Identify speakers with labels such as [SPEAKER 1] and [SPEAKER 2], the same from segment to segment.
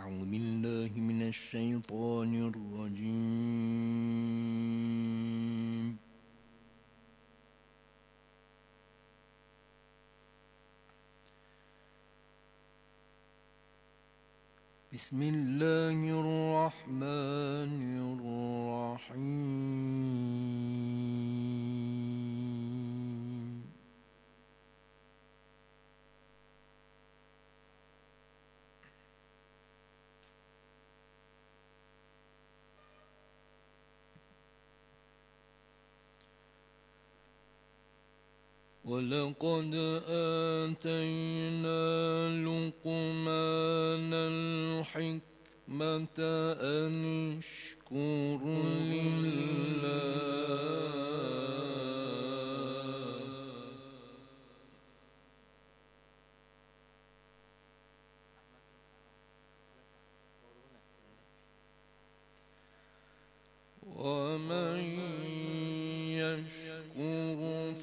[SPEAKER 1] أعوذ بالله من الشيطان الرجيم. بسم الله الرحمن الرحيم. ولقد آتينا لقمان الحكمة أن اشكر لله ومن يشكر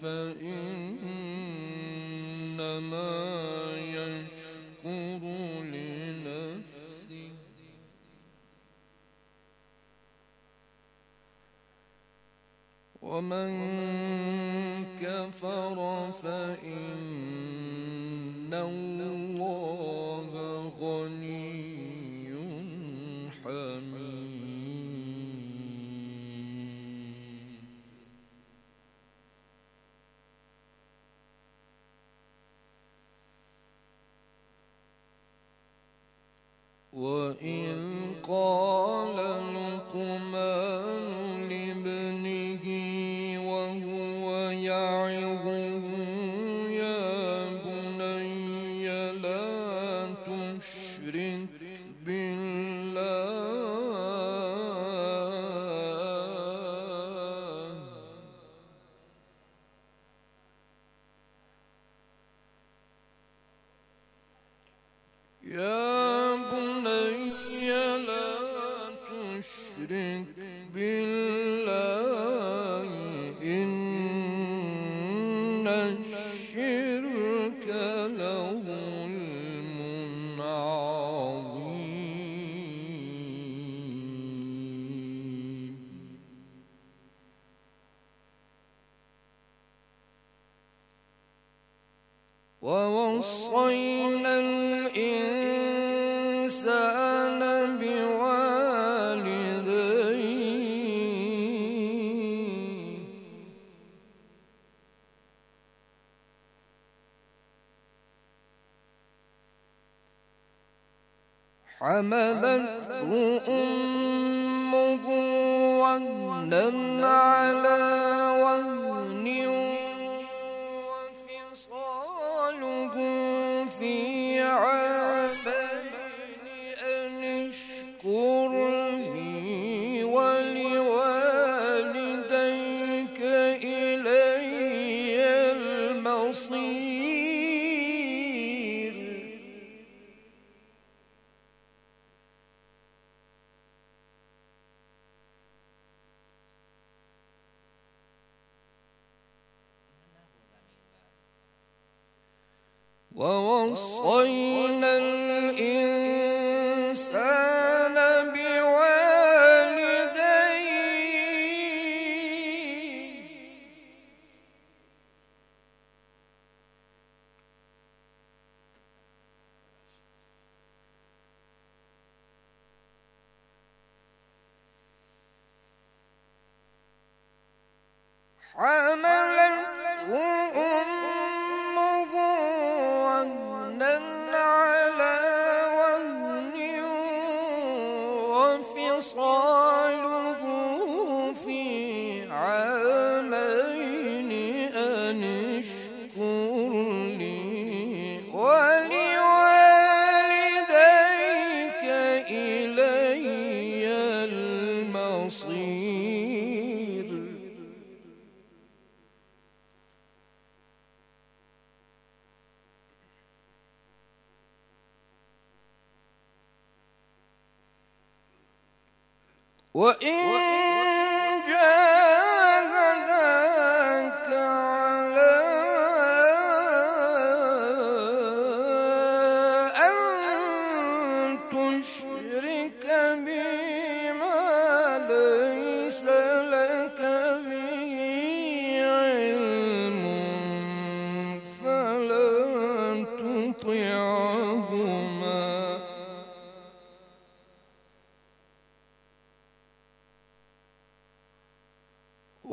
[SPEAKER 1] فإنما يشكر لنفسه ومن كفر فإن الله غني حميد. وإذ قال لقمان لابنه وهو يعظه يا بني لا تشرك بالله يا بني لا تشرك بالله إن الشرك لظلم عظيم. ووصينا الإنسان بوالديه حملته أمه وهنا على وهن وفصاله في عامين أن اشكر لي ولوالديك إلي المصير. ووصينا الإنسان بوالديه حملته أمه وهنا على وهن وفصاله في عامين أن اشكر لي ولوالديك إلي المصير. وإن جاهداك على أن تشرك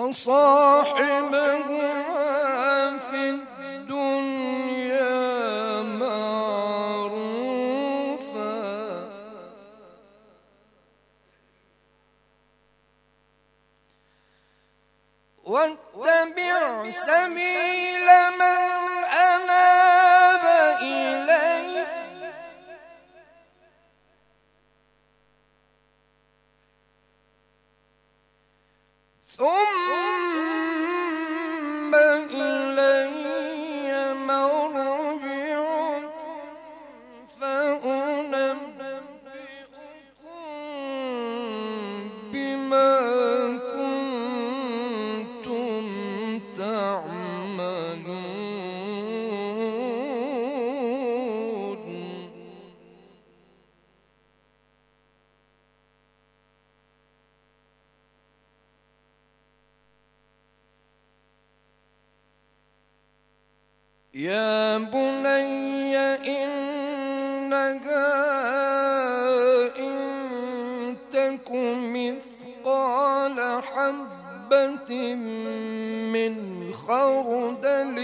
[SPEAKER 1] وصاحبهما في الدنيا معروفا واتبع سبيل من أناب إلي ثم إلي مرجعكم فأنبئكم بما كنتم تعملون يا بني إنها إن تك مثقال حبة من خردل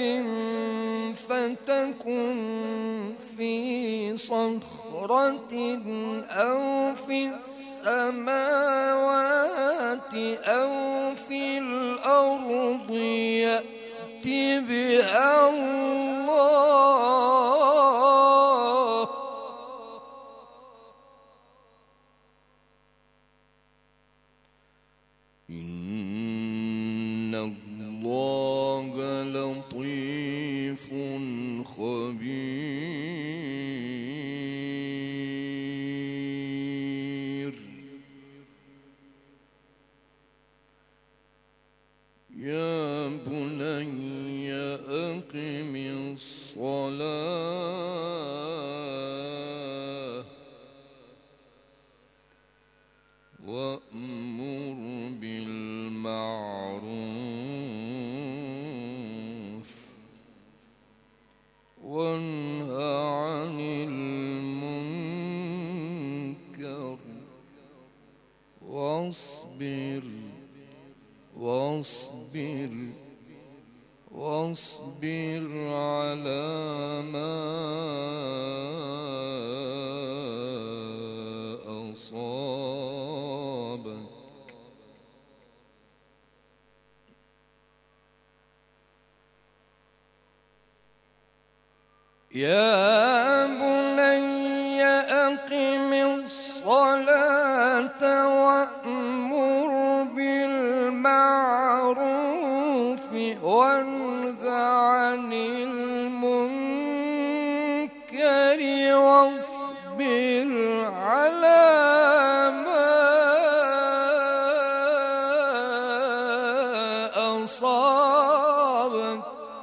[SPEAKER 1] فتكن في صخرة أو في السماوات أو في الأرض يأت بها الله إن الله لطيف خبير يا بني أقم الصلاة وأمر بالمعروف وانه عن المنكر واصبر على ما أصابك يا بني أقم الصلاة وأمر بالمعروف وانه عن المنكر واصبر على ما أصابك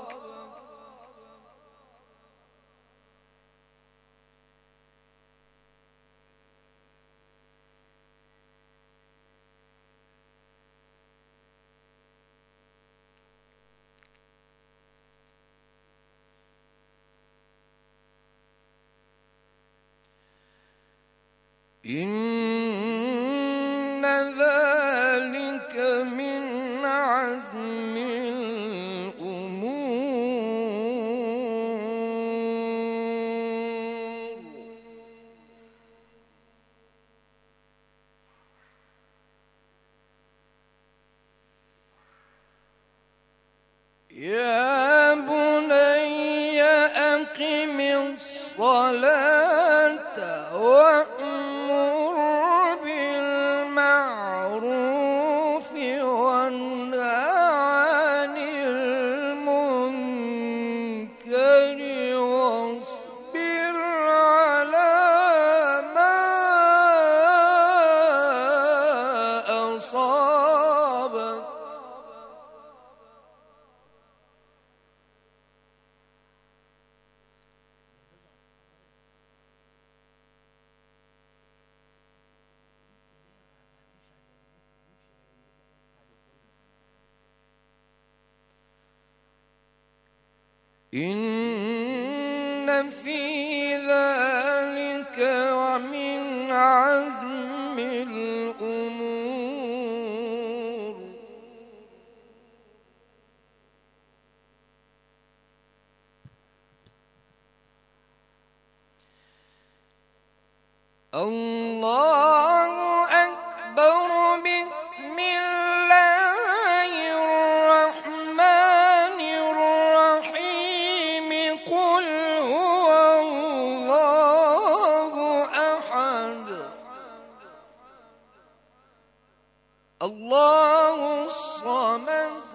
[SPEAKER 1] إن ذلك من عزم الأمور يا بني أقم الصلاة وأمر بالمعروف وانه عن المنكر واصبر على ما أصابك إن في ذلك ومن عزم الأمور الله أكبر. بسم الله الرحمن الرحيم. قل هو الله أحد الله الصمد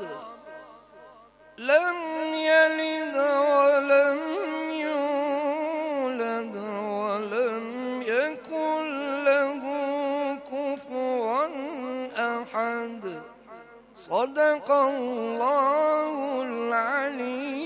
[SPEAKER 1] لم يلد ولم يولد ولم يكن له كفوا أحد. صدق الله العلي